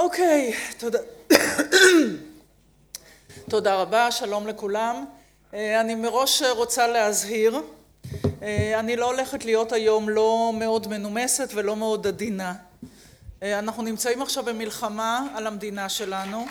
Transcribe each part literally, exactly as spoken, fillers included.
אוקיי, תודה. תודה רבה, שלום לכולם. אני מראש רוצה להזהיר, אני לא הולכת להיות היום לא מאוד מנומסת ולא מאוד עדינה. אנחנו נמצאים עכשיו במלחמה על המדינה שלנו.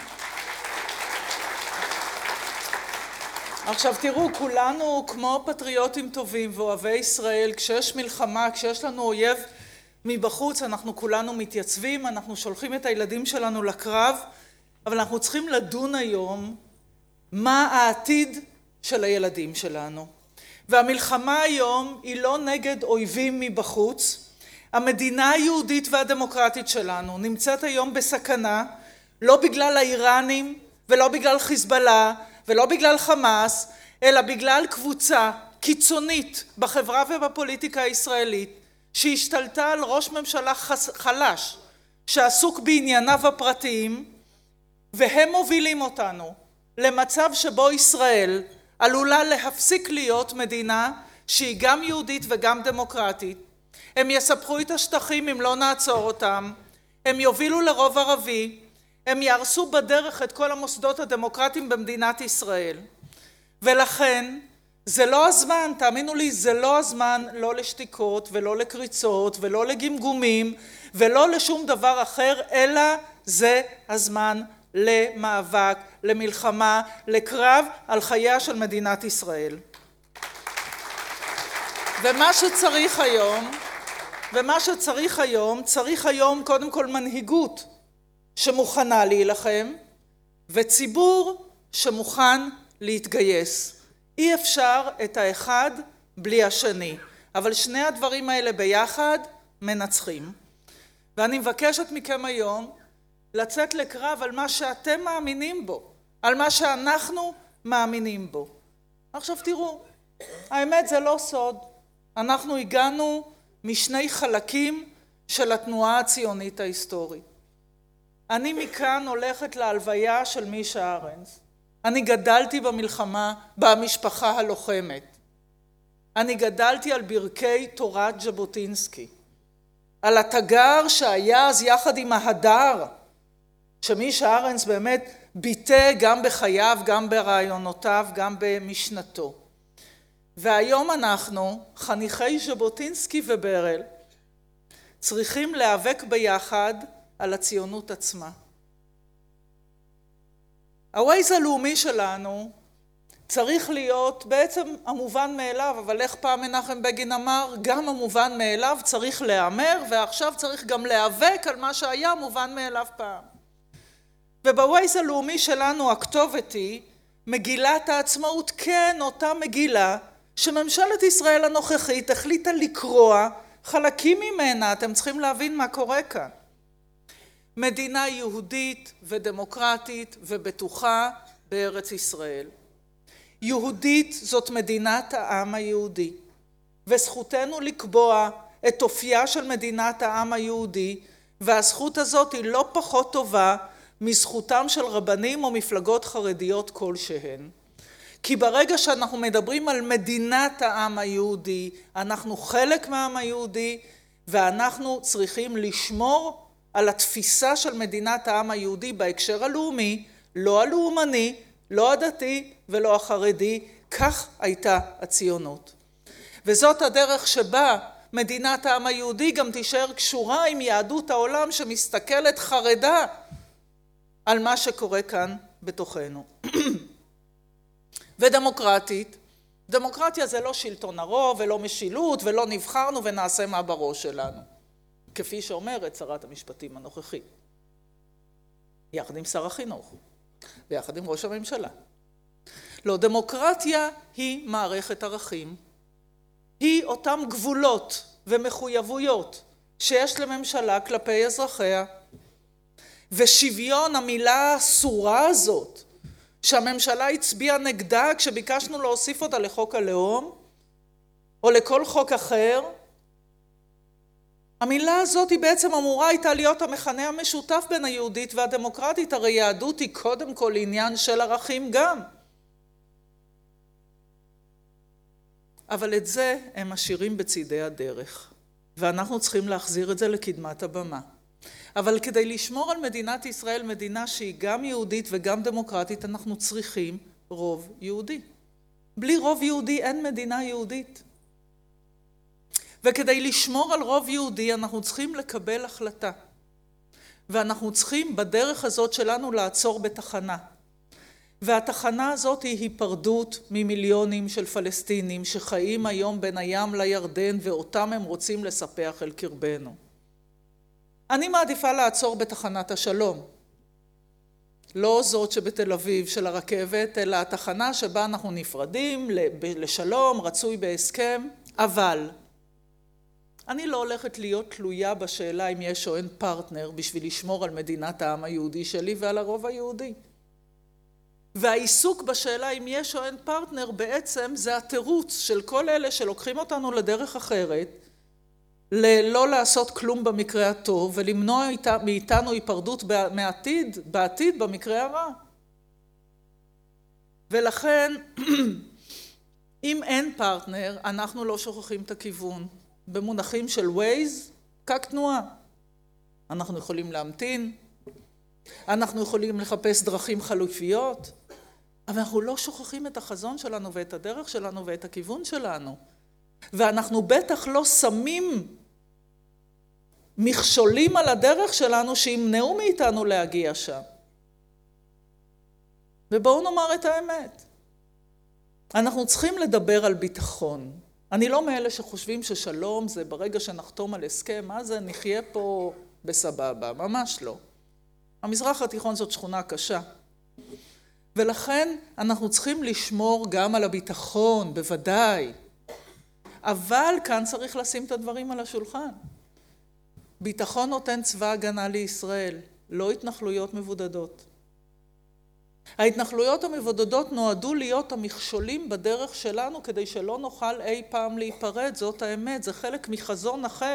עכשיו תראו, כולנו כמו פטריוטים טובים ואוהבי ישראל, כשיש מלחמה, כשיש לנו אויב מבחוץ, אנחנו כולנו מתייצבים, אנחנו שולחים את הילדים שלנו לקרב, אבל אנחנו צריכים לדון היום מה העתיד של הילדים שלנו. והמלחמה היום היא לא נגד אויבים מבחוץ. המדינה היהודית והדמוקרטית שלנו נמצאת היום בסכנה, לא בגלל האיראנים ולא בגלל חיזבאללה ולא בגלל חמאס, אלא בגלל קבוצה קיצונית בחברה ובפוליטיקה הישראלית, שהשתלטה על ראש ממשלה חלש, שעסוק בענייניו הפרטיים, והם מובילים אותנו למצב שבו ישראל עלולה להפסיק להיות מדינה שהיא גם יהודית וגם דמוקרטית. הם יספחו את השטחים אם לא נעצור אותם, הם יובילו לרוב ערבי, הם יהרסו בדרך את כל המוסדות הדמוקרטיים במדינת ישראל. ולכן זה לא הזמן, תאמינו לי, זה לא הזמן לא לשתיקות ולא לקריצות ולא לגמגומים ולא לשום דבר אחר, אלא זה הזמן למאבק, למלחמה, לקרב על חייה של מדינת ישראל. ומה שצריך היום, ומה שצריך היום, צריך היום קודם כל מנהיגות שמוכנה להילחם, וציבור שמוכן להתגייס. אי אפשר את האחד בלי השני, אבל שני הדברים האלה ביחד מנצחים. ואני מבקשת מכם היום לצאת לקרב על מה שאתם מאמינים בו, על מה שאנחנו מאמינים בו. עכשיו תראו, האמת זה לא סוד, אנחנו הגענו משני חלקים של התנועה הציונית ההיסטורית. אני מכאן הולכת להלוויה של מישה ארנס. אני גדלתי במלחמה, במשפחה הלוחמת. אני גדלתי על ברכי תורת ז'בוטינסקי, על התגר שהיה אז יחד עם ההדר, שמישה ארנס באמת ביטא גם בחייו, גם ברעיונותיו, גם במשנתו. והיום אנחנו, חניכי ז'בוטינסקי וברל, צריכים להיאבק ביחד על הציונות עצמה. הווייז הלאומי שלנו צריך להיות בעצם המובן מאליו, אבל איך פעם מנחם בגין אמר, גם המובן מאליו צריך להיאמר, ועכשיו צריך גם להיאבק על מה שהיה מובן מאליו פעם. ובווייז הלאומי שלנו הכתובת היא מגילת העצמאות, כן, אותה מגילה שממשלת ישראל הנוכחית החליטה לקרוע חלקים ממנה. אתם צריכים להבין מה קורה כאן. מדינה יהודית ודמוקרטית ובטוחה בארץ ישראל. יהודית זאת מדינת העם היהודי, וזכותנו לקבוע את אופייה של מדינת העם היהודי, והזכות הזאת היא לא פחות טובה מזכותם של רבנים או מפלגות חרדיות כלשהן. כי ברגע שאנחנו מדברים על מדינת העם היהודי, אנחנו חלק מהעם היהודי, ואנחנו צריכים לשמור על התפיסה של מדינת העם היהודי בהקשר הלאומי, לא הלאומני, לא הדתי ולא החרדי. כך הייתה הציונות. וזאת הדרך שבה מדינת העם היהודי גם תישאר קשורה עם יהדות העולם שמסתכלת חרדה על מה שקורה כאן בתוכנו. ודמוקרטית, דמוקרטיה זה לא שלטון הרוב ולא משילות ולא נבחרנו ונעשה מה בראש שלנו. כפי שאומרת שרת המשפטים הנוכחית, יחד עם שר החינוך, ויחד עם ראש הממשלה. לא, דמוקרטיה היא מערכת ערכים. היא אותם גבולות ומחויבויות שיש לממשלה כלפי אזרחיה. ושוויון, המילה האסורה הזאת, שהממשלה הצביעה נגדה כשביקשנו להוסיף אותה לחוק הלאום, או לכל חוק אחר, המילה הזאת היא בעצם אמורה הייתה להיות המכנה המשותף בין היהודית והדמוקרטית. הרי יהדות היא קודם כל עניין של ערכים גם. אבל את זה הם משאירים בצידי הדרך, ואנחנו צריכים להחזיר את זה לקדמת הבמה. אבל כדי לשמור על מדינת ישראל, מדינה שהיא גם יהודית וגם דמוקרטית, אנחנו צריכים רוב יהודי. בלי רוב יהודי אין מדינה יהודית. וכדי לשמור על רוב יהודי אנחנו צריכים לקבל החלטה. ואנחנו צריכים בדרך הזאת שלנו לעצור בתחנה. והתחנה הזאת היא היפרדות ממיליונים של פלסטינים שחיים היום בין הים לירדן ואותם הם רוצים לספח אל קרבנו. אני מעדיפה לעצור בתחנת השלום. לא זאת שבתל אביב של הרכבת, אלא התחנה שבה אנחנו נפרדים לשלום, רצוי בהסכם, אבל אני לא הולכת להיות תלויה בשאלה אם יש או אין פרטנר בשביל לשמור על מדינת העם היהודי שלי ועל הרוב היהודי. והעיסוק בשאלה אם יש או אין פרטנר בעצם זה התירוץ של כל אלה שלוקחים אותנו לדרך אחרת, לא לעשות כלום במקרה הטוב ולמנוע מאיתנו היפרדות מעתיד, בעתיד במקרה הרע. ולכן, אם אין פרטנר, אנחנו לא שוכחים את הכיוון. במונחים של ווייז, פקק תנועה. אנחנו יכולים להמתין, אנחנו יכולים לחפש דרכים חלופיות, אבל אנחנו לא שוכחים את החזון שלנו ואת הדרך שלנו ואת הכיוון שלנו. ואנחנו בטח לא שמים מכשולים על הדרך שלנו שימנעו מאיתנו להגיע שם. ובואו נאמר את האמת. אנחנו צריכים לדבר על ביטחון. אני לא מאלה שחושבים ששלום זה ברגע שנחתום על הסכם, מה זה נחיה פה בסבבה, ממש לא. המזרח התיכון זאת שכונה קשה. ולכן אנחנו צריכים לשמור גם על הביטחון, בוודאי. אבל כאן צריך לשים את הדברים על השולחן. ביטחון נותן צבא הגנה לישראל, לא התנחלויות מבודדות. ההתנחלויות המבודדות נועדו להיות המכשולים בדרך שלנו כדי שלא נוכל אי פעם להיפרד, זאת האמת, זה חלק מחזון אחר.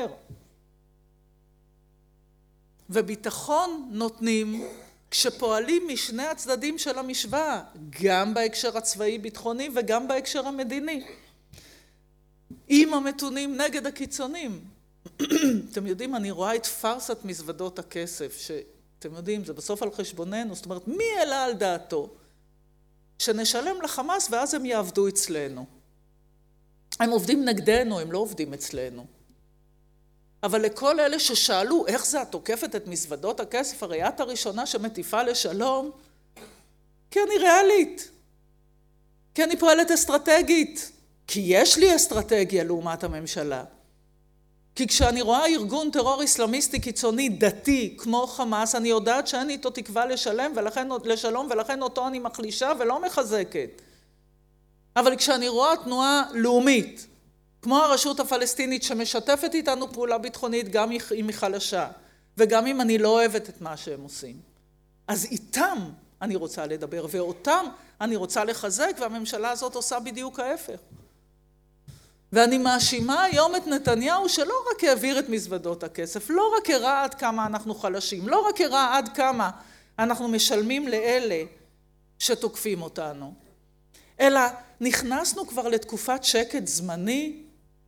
וביטחון נותנים כשפועלים משני הצדדים של המשוואה, גם בהקשר הצבאי-ביטחוני וגם בהקשר המדיני. עם המתונים נגד הקיצונים. אתם יודעים, אני רואה את פרסת מזוודות הכסף, שאתם יודעים, זה בסוף על חשבוננו, זאת אומרת, מי העלה על דעתו? שנשלם לחמאס ואז הם יעבדו אצלנו. הם עובדים נגדנו, הם לא עובדים אצלנו. אבל לכל אלה ששאלו איך זה את תוקפת את מזוודות הכסף, הרי את הראשונה שמטיפה לשלום, כי אני ריאלית, כי אני פועלת אסטרטגית, כי יש לי אסטרטגיה לעומת הממשלה. כי כשאני רואה ארגון טרור אסלאמיסטי קיצוני דתי כמו חמאס, אני יודעת שאין איתו תקווה לשלם ולכן, לשלום ולכן אותו אני מחלישה ולא מחזקת. אבל כשאני רואה תנועה לאומית, כמו הרשות הפלסטינית שמשתפת איתנו פעולה ביטחונית גם אם היא חלשה, וגם אם אני לא אוהבת את מה שהם עושים, אז איתם אני רוצה לדבר, ואותם אני רוצה לחזק, והממשלה הזאת עושה בדיוק ההפך. ואני מאשימה היום את נתניהו שלא רק העביר את מזוודות הכסף, לא רק הראה עד כמה אנחנו חלשים, לא רק הראה עד כמה אנחנו משלמים לאלה שתוקפים אותנו, אלא נכנסנו כבר לתקופת שקט זמני,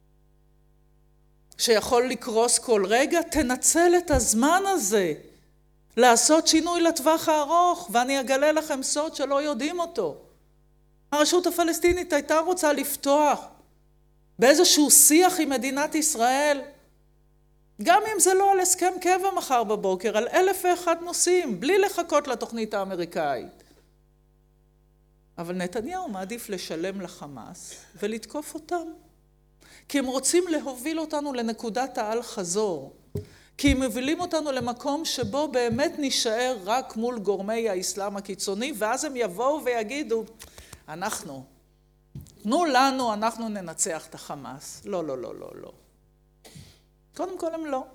שיכול לקרוס כל רגע, תנצל את הזמן הזה, לעשות שינוי לטווח הארוך, ואני אגלה לכם סוד שלא יודעים אותו. הרשות הפלסטינית הייתה רוצה לפתוח באיזשהו שיח עם מדינת ישראל, גם אם זה לא על הסכם קבע מחר בבוקר, על אלף ואחד נושאים, בלי לחכות לתוכנית האמריקאית. אבל נתניהו מעדיף לשלם לחמאס ולתקוף אותם. כי הם רוצים להוביל אותנו לנקודת העל חזור. כי הם מובילים אותנו למקום שבו באמת נשאר רק מול גורמי האסלאם הקיצוני, ואז הם יבואו ויגידו, אנחנו, תנו לנו, אנחנו ננצח את החמאס. לא, לא, לא, לא, לא. קודם כל הם לא.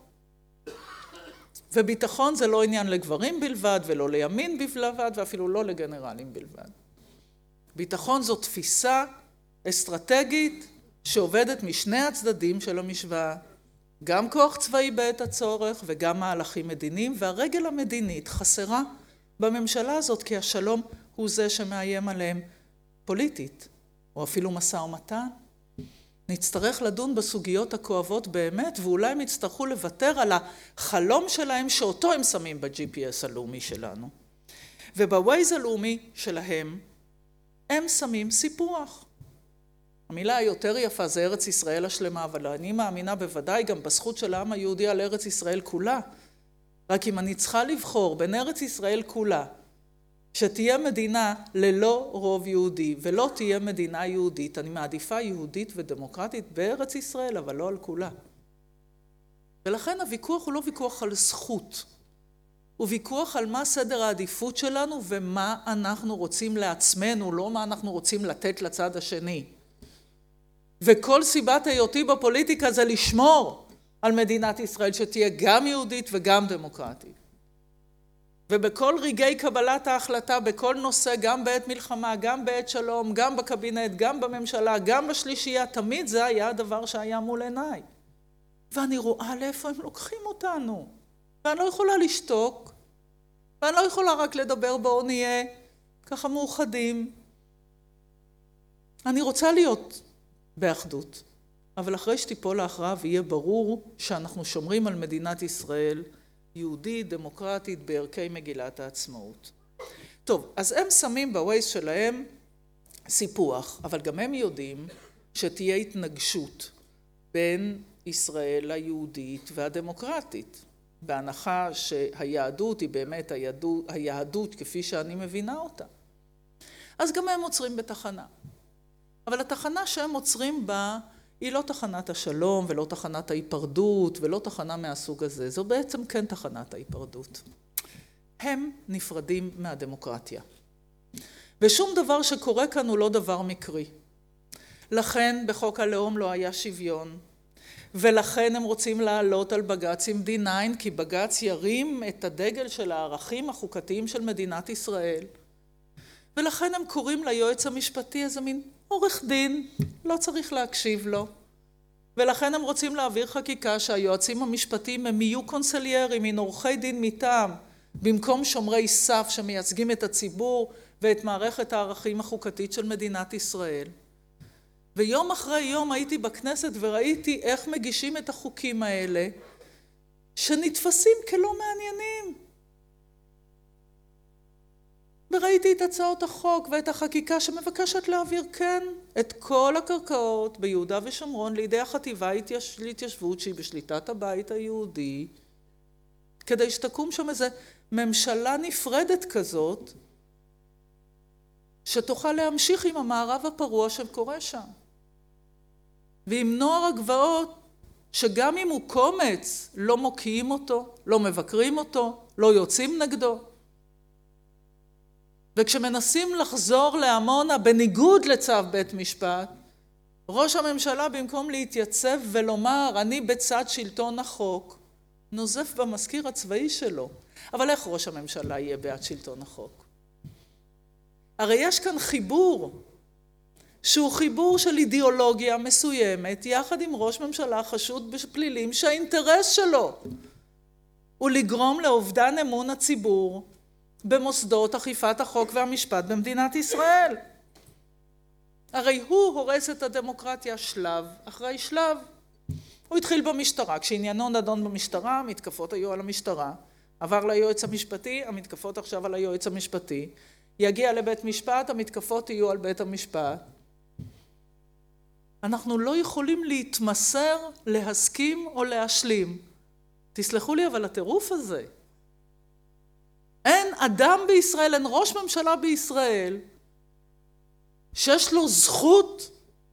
וביטחון זה לא עניין לגברים בלבד, ולא לימין בלבד, ואפילו לא לגנרלים בלבד. ביטחון זו תפיסה אסטרטגית שעובדת משני הצדדים של המשוואה. גם כוח צבאי בעת הצורך וגם מהלכים מדיניים, והרגל המדינית חסרה בממשלה הזאת, כי השלום הוא זה שמאיים עליהם פוליטית, או אפילו משא ומתן. נצטרך לדון בסוגיות הכואבות באמת, ואולי הם יצטרכו לוותר על החלום שלהם שאותו הם שמים ב-ג'י פי אס הלאומי שלנו. ובווייז הלאומי שלהם הם שמים סיפוח. המילה היותר יפה זה ארץ ישראל השלמה, אבל אני מאמינה בוודאי גם בזכות של העם היהודי על ארץ ישראל כולה. רק אם אני צריכה לבחור בין ארץ ישראל כולה, שתהיה מדינה ללא רוב יהודי ולא תהיה מדינה יהודית, אני מעדיפה יהודית ודמוקרטית בארץ ישראל, אבל לא על כולה. ולכן הוויכוח הוא לא ויכוח על זכות, הוא ויכוח על מה סדר העדיפות שלנו ומה אנחנו רוצים לעצמנו, לא מה אנחנו רוצים לתת לצד השני. וכל סיבת היותי בפוליטיקה זה לשמור על מדינת ישראל שתהיה גם יהודית וגם דמוקרטית. ובכל רגעי קבלת ההחלטה, בכל נושא, גם בעת מלחמה, גם בעת שלום, גם בקבינט, גם בממשלה, גם בשלישייה, תמיד זה היה הדבר שהיה מול עיניי. ואני רואה לאיפה הם לוקחים אותנו. ואני לא יכולה לשתוק, ואני לא יכולה רק לדבר בואו נהיה ככה מאוחדים. אני רוצה להיות באחדות, אבל אחרי שתיפול ההכרעה ויהיה ברור שאנחנו שומרים על מדינת ישראל יהודית, דמוקרטית, בערכי מגילת העצמאות. טוב, אז הם שמים בווייז שלהם סיפוח, אבל גם הם יודעים שתהיה התנגשות בין ישראל היהודית והדמוקרטית, בהנחה שהיהדות היא באמת היהדות, היהדות כפי שאני מבינה אותה. אז גם הם עוצרים בתחנה. אבל התחנה שהם עוצרים בה היא לא תחנת השלום ולא תחנת ההיפרדות ולא תחנה מהסוג הזה. זו בעצם כן תחנת ההיפרדות. הם נפרדים מהדמוקרטיה. ושום דבר שקורה כאן הוא לא דבר מקרי. לכן בחוק הלאום לא היה שוויון. ולכן הם רוצים לעלות על בג"ץ עם די ניין, כי בג"ץ ירים את הדגל של הערכים החוקתיים של מדינת ישראל. ולכן הם קוראים ליועץ המשפטי איזה מין עורך דין, לא צריך להקשיב לו. ולכן הם רוצים להעביר חקיקה שהיועצים המשפטיים הם יהיו קונסליירים, מין עורכי דין מטעם, במקום שומרי סף שמייצגים את הציבור ואת מערכת הערכים החוקתית של מדינת ישראל. ויום אחרי יום הייתי בכנסת וראיתי איך מגישים את החוקים האלה, שנתפסים כלא מעניינים. וראיתי את הצעות החוק ואת החקיקה שמבקשת להעביר כן את כל הקרקעות ביהודה ושומרון לידי החטיבה להתיישבות שהיא בשליטת הבית היהודי, כדי שתקום שם איזו ממשלה נפרדת כזאת, שתוכל להמשיך עם המערב הפרוע שקורה שם. ועם נוער הגבעות, שגם אם הוא קומץ, לא מוקיעים אותו, לא מבקרים אותו, לא יוצאים נגדו. וכשמנסים לחזור לעמונה בניגוד לצו בית משפט, ראש הממשלה במקום להתייצב ולומר אני בצד שלטון החוק, נוזף במזכיר הצבאי שלו. אבל איך ראש הממשלה יהיה בעד שלטון החוק? הרי יש כאן חיבור, שהוא חיבור של אידיאולוגיה מסוימת, יחד עם ראש ממשלה חשוד בפלילים, שהאינטרס שלו הוא לגרום לאובדן אמון הציבור במוסדות אכיפת החוק והמשפט במדינת ישראל. הרי הוא הורס את הדמוקרטיה שלב אחרי שלב. הוא התחיל במשטרה, כשעניינו נדון במשטרה, המתקפות היו על המשטרה. עבר ליועץ המשפטי, המתקפות עכשיו על היועץ המשפטי. יגיע לבית משפט, המתקפות יהיו על בית המשפט. אנחנו לא יכולים להתמסר, להסכים או להשלים. תסלחו לי, אבל הטירוף הזה, אין אדם בישראל, אין ראש ממשלה בישראל, שיש לו זכות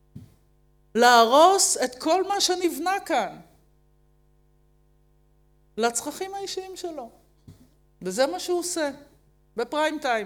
להרוס את כל מה שנבנה כאן, לצרכים האישיים שלו. וזה מה שהוא עושה, בפריים טיים.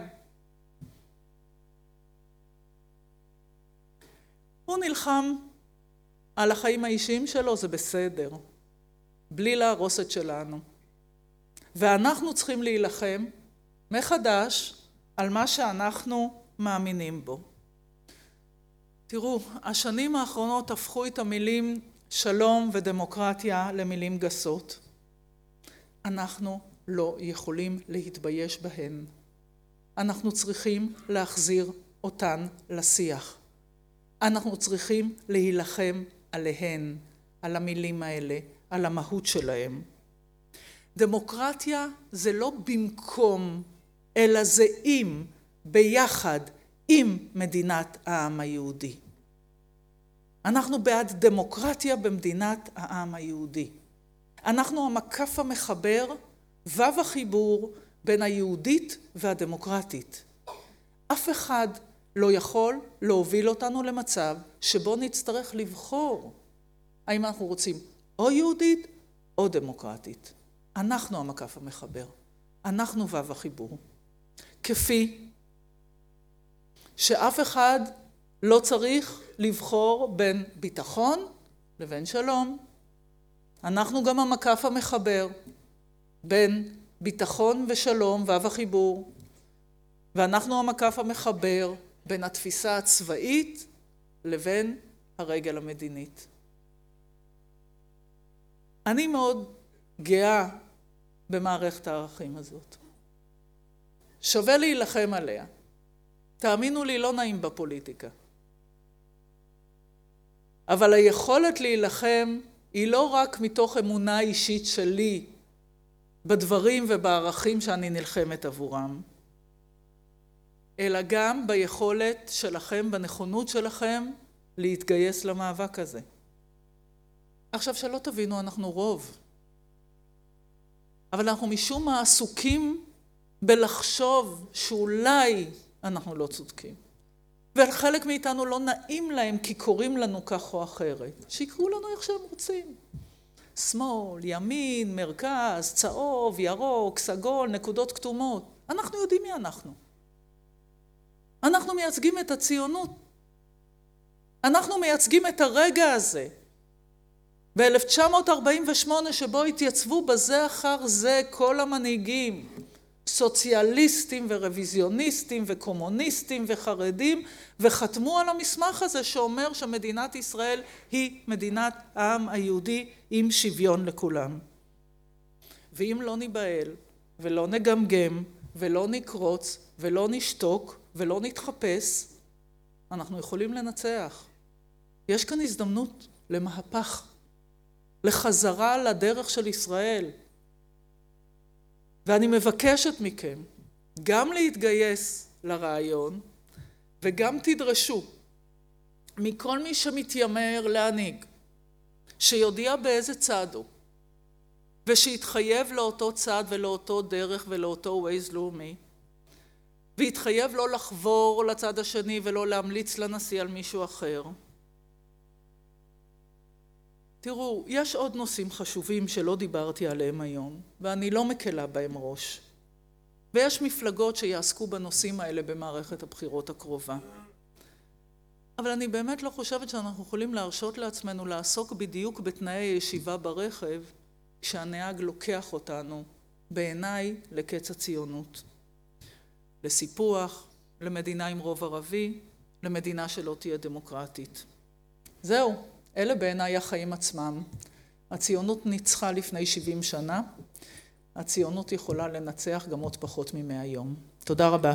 הוא נלחם על החיים האישיים שלו, זה בסדר, בלי להרוס את שלנו. ואנחנו צריכים להילחם מחדש על מה שאנחנו מאמינים בו. תראו, השנים האחרונות הפכו את המילים שלום ודמוקרטיה למילים גסות. אנחנו לא יכולים להתבייש בהן. אנחנו צריכים להחזיר אותן לשיח. אנחנו צריכים להילחם עליהן, על המילים האלה, על המהות שלהם. דמוקרטיה זה לא במקום, אלא זה עם, ביחד, עם מדינת העם היהודי. אנחנו בעד דמוקרטיה במדינת העם היהודי. אנחנו המקף המחבר, וו החיבור בין היהודית והדמוקרטית. אף אחד לא יכול להוביל אותנו למצב שבו נצטרך לבחור האם אנחנו רוצים או יהודית או דמוקרטית. אנחנו המקף המחבר, אנחנו וו החיבור. כפי שאף אחד לא צריך לבחור בין ביטחון לבין שלום. אנחנו גם המקף המחבר בין ביטחון ושלום וו החיבור, ואנחנו המקף המחבר בין התפיסה הצבאית לבין הרגל המדינית. אני מאוד גאה במערכת הערכים הזאת. שווה להילחם עליה. תאמינו לי, לא נעים בפוליטיקה. אבל היכולת להילחם היא לא רק מתוך אמונה אישית שלי בדברים ובערכים שאני נלחמת עבורם, אלא גם ביכולת שלכם, בנכונות שלכם, להתגייס למאבק הזה. עכשיו שלא תבינו, אנחנו רוב. אבל אנחנו משום מה עסוקים בלחשוב שאולי אנחנו לא צודקים. וחלק מאיתנו לא נעים להם כי קוראים לנו כך או אחרת. שיקראו לנו איך שהם רוצים. שמאל, ימין, מרכז, צהוב, ירוק, סגול, נקודות כתומות. אנחנו יודעים מי אנחנו. אנחנו מייצגים את הציונות. אנחנו מייצגים את הרגע הזה. ב-אלף תשע מאות ארבעים ושמונה שבו התייצבו בזה אחר זה כל המנהיגים, סוציאליסטים ורוויזיוניסטים וקומוניסטים וחרדים, וחתמו על המסמך הזה שאומר שמדינת ישראל היא מדינת העם היהודי עם שוויון לכולם. ואם לא ניבהל ולא נגמגם ולא נקרוץ ולא נשתוק ולא נתחפש, אנחנו יכולים לנצח. יש כאן הזדמנות למהפך, לחזרה לדרך של ישראל. ואני מבקשת מכם גם להתגייס לרעיון, וגם תדרשו מכל מי שמתיימר להנהיג, שיודיע באיזה צד הוא, ושיתחייב לאותו צד ולאותו דרך ולאותו ווייז לאומי, ויתחייב לא לחבור לצד השני ולא להמליץ לנשיא על מישהו אחר. תראו, יש עוד נושאים חשובים שלא דיברתי עליהם היום, ואני לא מקלה בהם ראש. ויש מפלגות שיעסקו בנושאים האלה במערכת הבחירות הקרובה. אבל אני באמת לא חושבת שאנחנו יכולים להרשות לעצמנו לעסוק בדיוק בתנאי הישיבה ברכב, כשהנהג לוקח אותנו, בעיניי, לקץ הציונות. לסיפוח, למדינה עם רוב ערבי, למדינה שלא תהיה דמוקרטית. זהו. אלה בעיניי החיים עצמם. הציונות ניצחה לפני שבעים שנה. הציונות יכולה לנצח גם עוד פחות ממאה יום. תודה רבה.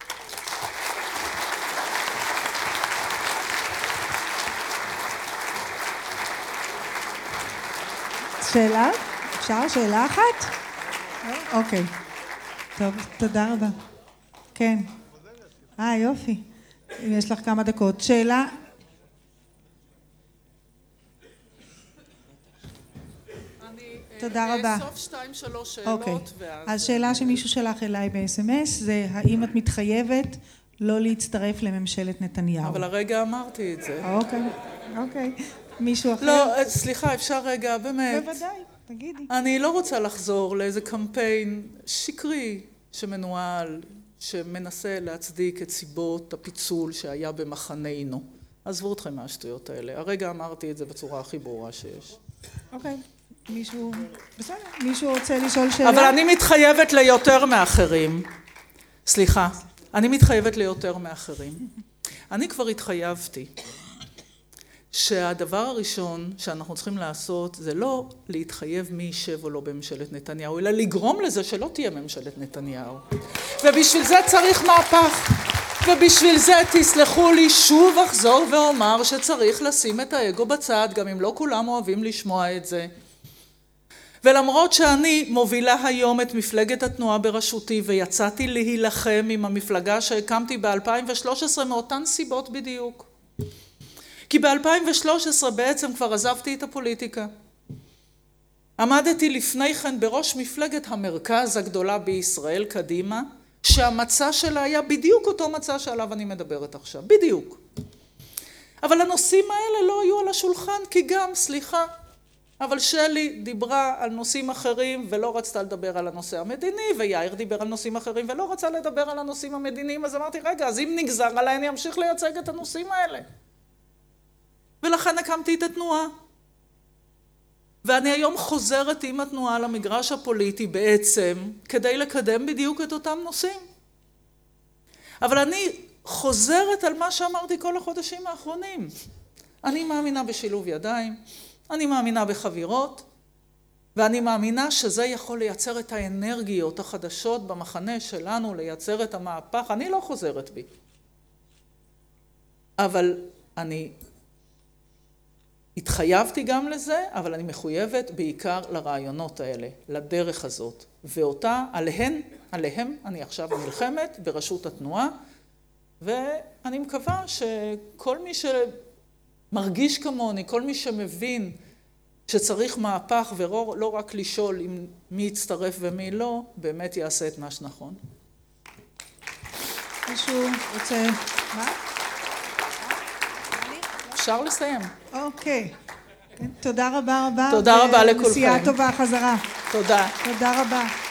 שאלה? אפשר? שאלה אחת? אוקיי. טוב, תודה רבה. כן. אה, יופי. יש לך כמה דקות. שאלה? תודה רבה. סוף שתיים, שלוש שאלות. אוקיי. ואז... אז שאלה שמישהו שלח אליי ב-אס אם אס זה האם את מתחייבת לא להצטרף לממשלת נתניהו? אבל הרגע אמרתי את זה. אוקיי, אוקיי. מישהו אחר? לא, סליחה, אפשר רגע, באמת. בוודאי, תגידי. אני לא רוצה לחזור לאיזה קמפיין שקרי שמנוהל, שמנסה להצדיק את סיבות הפיצול שהיה במחננו. עזבו אתכם מהשטויות האלה. הרגע אמרתי את זה בצורה הכי ברורה שיש. אוקיי. מישהו, בסדר, מישהו רוצה לשאול שאלה? אבל אני מתחייבת ליותר מאחרים. סליחה, אני מתחייבת ליותר מאחרים. אני כבר התחייבתי שהדבר הראשון שאנחנו צריכים לעשות זה לא להתחייב מי יישב או לא בממשלת נתניהו, אלא לגרום לזה שלא תהיה ממשלת נתניהו. ובשביל זה צריך מהפך. ובשביל זה תסלחו לי, שוב אחזור ואומר שצריך לשים את האגו בצד, גם אם לא כולם אוהבים לשמוע את זה. ולמרות שאני מובילה היום את מפלגת התנועה בראשותי, ויצאתי להילחם עם המפלגה שהקמתי ב-אלפיים ושלוש עשרה מאותן סיבות בדיוק. כי ב-אלפיים ושלוש עשרה בעצם כבר עזבתי את הפוליטיקה. עמדתי לפני כן בראש מפלגת המרכז הגדולה בישראל, קדימה, שהמצע שלה היה בדיוק אותו מצע שעליו אני מדברת עכשיו, בדיוק. אבל הנושאים האלה לא היו על השולחן, כי גם, סליחה, אבל שלי דיברה על נושאים אחרים ולא רצתה לדבר על הנושא המדיני, ויאיר דיבר על נושאים אחרים ולא רצה לדבר על הנושאים המדיניים, אז אמרתי, רגע, אז אם נגזר עליי אני אמשיך לייצג את הנושאים האלה. ולכן הקמתי את התנועה. ואני היום חוזרת עם התנועה למגרש הפוליטי בעצם, כדי לקדם בדיוק את אותם נושאים. אבל אני חוזרת על מה שאמרתי כל החודשים האחרונים. אני מאמינה בשילוב ידיים, אני מאמינה בחבירות, ואני מאמינה שזה יכול לייצר את האנרגיות החדשות במחנה שלנו, לייצר את המהפך. אני לא חוזרת בי. אבל אני התחייבתי גם לזה, אבל אני מחויבת בעיקר לרעיונות האלה, לדרך הזאת. ואותה, עליהן, עליהם אני עכשיו נלחמת בראשות התנועה, ואני מקווה שכל מי שמרגיש כמוני, כל מי שמבין שצריך מהפך ולא לא רק לשאול אם מי יצטרף ומי לא, באמת יעשה את מה שנכון. מישהו רוצה... מה? אפשר לסיים. אוקיי. תודה רבה רבה. תודה רבה לכולכם. נסיעה טובה חזרה. תודה. תודה רבה.